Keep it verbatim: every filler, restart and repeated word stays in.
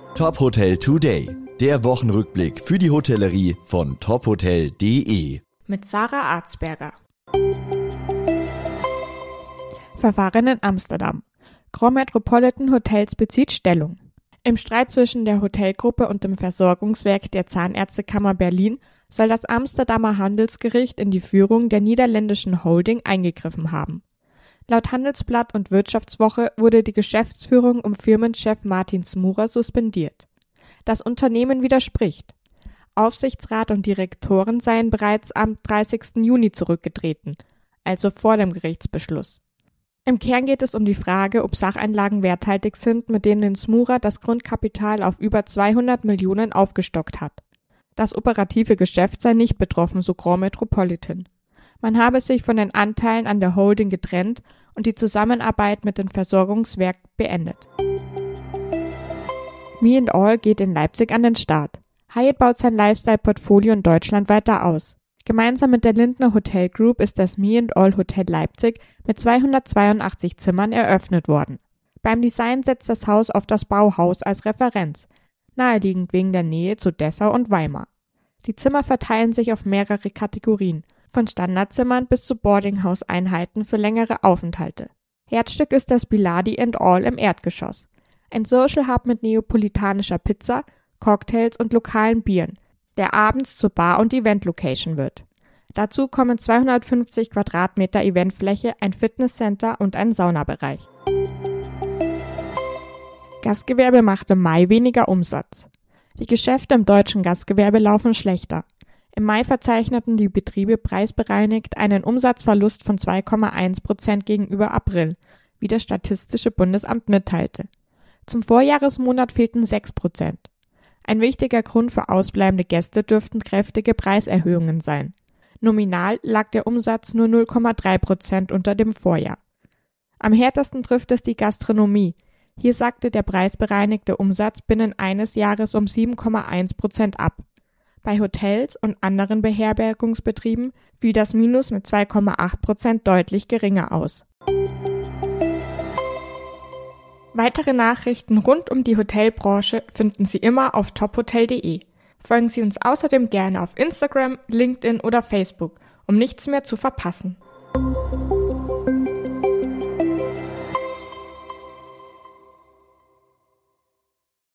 Top Hotel Today, der Wochenrückblick für die Hotellerie von top hotel punkt de. Mit Sarah Arzberger. Verfahren in Amsterdam. Grand Metropolitan Hotels bezieht Stellung. Im Streit zwischen der Hotelgruppe und dem Versorgungswerk der Zahnärztekammer Berlin soll das Amsterdamer Handelsgericht in die Führung der niederländischen Holding eingegriffen haben. Laut Handelsblatt und Wirtschaftswoche wurde die Geschäftsführung um Firmenchef Martin Smurer suspendiert. Das Unternehmen widerspricht. Aufsichtsrat und Direktoren seien bereits am dreißigsten Juni zurückgetreten, also vor dem Gerichtsbeschluss. Im Kern geht es um die Frage, ob Sacheinlagen werthaltig sind, mit denen Smurer das Grundkapital auf über zweihundert Millionen aufgestockt hat. Das operative Geschäft sei nicht betroffen, so Grand Metropolitan. Man habe sich von den Anteilen an der Holding getrennt und die Zusammenarbeit mit dem Versorgungswerk beendet. Me and All geht in Leipzig an den Start. Hyatt baut sein Lifestyle-Portfolio in Deutschland weiter aus. Gemeinsam mit der Lindner Hotel Group ist das Me and All Hotel Leipzig mit zweihundertzweiundachtzig Zimmern eröffnet worden. Beim Design setzt das Haus auf das Bauhaus als Referenz, naheliegend wegen der Nähe zu Dessau und Weimar. Die Zimmer verteilen sich auf mehrere Kategorien, von Standardzimmern bis zu Boardinghouse-Einheiten für längere Aufenthalte. Herzstück ist das Biladi and All im Erdgeschoss. Ein Social Hub mit neapolitanischer Pizza, Cocktails und lokalen Bieren, der abends zur Bar- und Event-Location wird. Dazu kommen zweihundertfünfzig Quadratmeter Eventfläche, ein Fitnesscenter und ein Saunabereich. Gastgewerbe macht im Mai weniger Umsatz. Die Geschäfte im deutschen Gastgewerbe laufen schlechter. Im Mai verzeichneten die Betriebe preisbereinigt einen Umsatzverlust von zwei Komma eins Prozent gegenüber April, wie das Statistische Bundesamt mitteilte. Zum Vorjahresmonat fehlten sechs Prozent. Ein wichtiger Grund für ausbleibende Gäste dürften kräftige Preiserhöhungen sein. Nominal lag der Umsatz nur null Komma drei Prozent unter dem Vorjahr. Am härtesten trifft es die Gastronomie. Hier sackte der preisbereinigte Umsatz binnen eines Jahres um sieben Komma eins Prozent ab. Bei Hotels und anderen Beherbergungsbetrieben fiel das Minus mit zwei Komma acht Prozent deutlich geringer aus. Weitere Nachrichten rund um die Hotelbranche finden Sie immer auf top hotel punkt de. Folgen Sie uns außerdem gerne auf Instagram, LinkedIn oder Facebook, um nichts mehr zu verpassen.